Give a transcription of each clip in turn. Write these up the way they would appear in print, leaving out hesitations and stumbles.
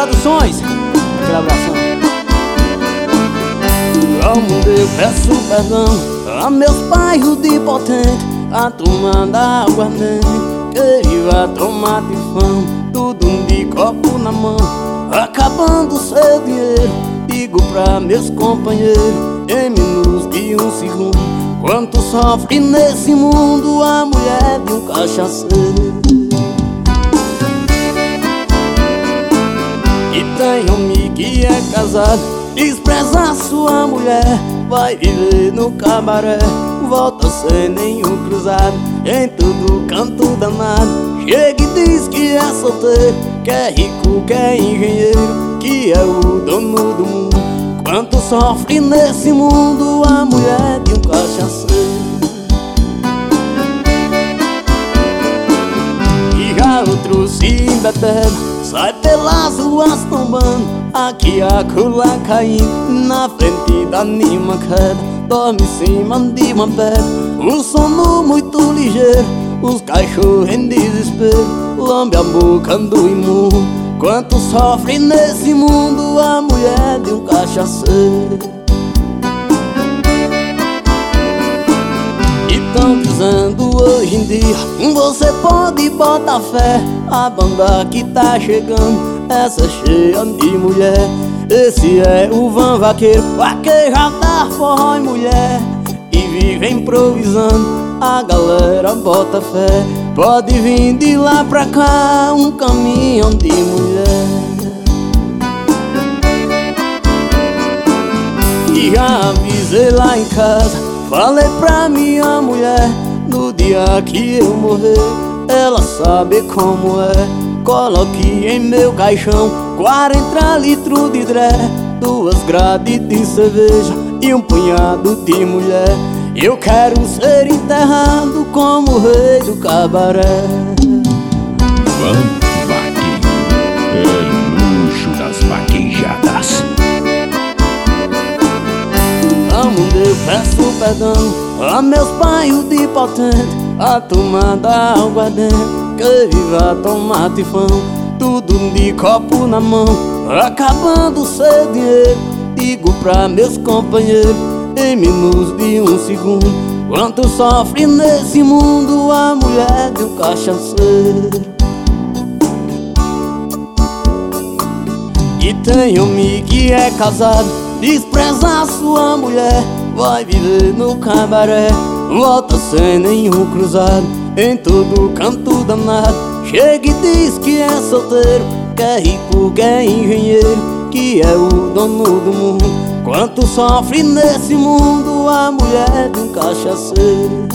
Produções. Aquele abração. Ao mundo eu peço perdão a meus pais onipotentes, a turma da aguardente que viva tomar de fã, tudo de copo na mão, acabando seu dinheiro. Digo pra meus companheiros em menos de um segundo quanto sofre nesse mundo a mulher de um cachaceiro. E tem homem que é casado, despreza sua mulher, vai viver no cabaré, volta sem nenhum cruzado, em todo canto danado. Chega e diz que é solteiro, que é rico, que é engenheiro, que é o dono do mundo. Quanto sofre nesse mundo a mulher de um cachaceiro. E já outro se embebeda, sai pelas ruas tombando, aqui a acolá caindo, na frente da nenhuma queda, dorme em cima de uma pedra, um sono muito ligeiro, os cachorros em desespero, lambe a boca do imundo. Quanto sofre nesse mundo a mulher de um cachaceiro. E tão dizendo hoje em dia, você pode botar fé, a banda que tá chegando, essa é cheia de mulher. Esse é o Van Vaqueiro, vaquejado da forró e mulher, e vive improvisando, a galera bota fé. Pode vir de lá pra cá um caminhão de mulher. E já avisei lá em casa, falei pra minha mulher, no dia que eu morrer, ela sabe como é. Coloque em meu caixão 40 litros de dré, 2 grades de cerveja e um punhado de mulher. Eu quero ser enterrado como o rei do cabaré. Van Vaqueiro, é luxo das vaquejadas. Ao mundo eu peço perdão a meus pais onipotentes, a turma da aguardente que viva tomar tifão, tudo de copo na mão, acabando seu dinheiro. Digo pra meus companheiros em menos de um segundo quanto sofre nesse mundo a mulher de um cachaceiro. E tem homem que é casado, despreza a sua mulher, vai viver no cabaré, volta sem nenhum cruzado, em todo canto danado. Chega e diz que é solteiro, que é rico, que é engenheiro, que é o dono do mundo. Quanto sofre nesse mundo a mulher de um cachaceiro.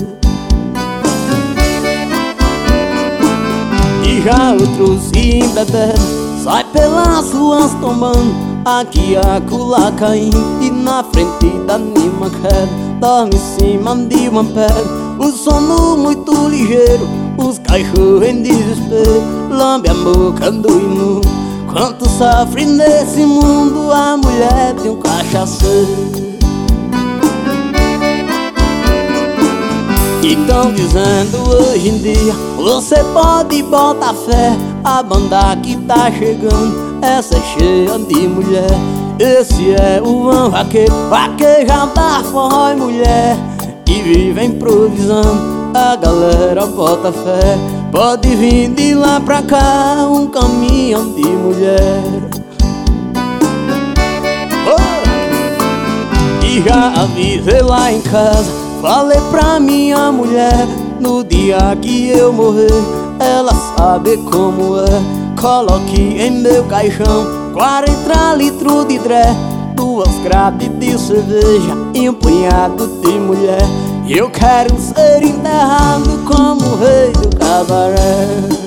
E já outros se embebeda, sai pelas ruas tombando, aqui a acolá caindo, e na frente da nenhuma queda, dorme em cima de uma pedra, um sono muito ligeiro, os cachorros em desespero, lambe a boca do imundo. Quanto sofre nesse mundo a mulher de um cachaceiro. E tão dizendo hoje em dia, você pode botar fé, a banda que tá chegando, essa é cheia de mulher. Esse é o Van Vaqueiro, vaquejado da forró e mulher, e vive improvisando, a galera bota fé. Pode vir de lá pra cá um caminhão de mulher. Oh! E já avisei lá em casa, falei pra minha mulher, no dia que eu morrer, ela sabe como é. Coloque em meu caixão 40 litros de dré, 2 grades de cerveja e um punhado de mulher. Eu quero ser enterrado como o rei do cabaré.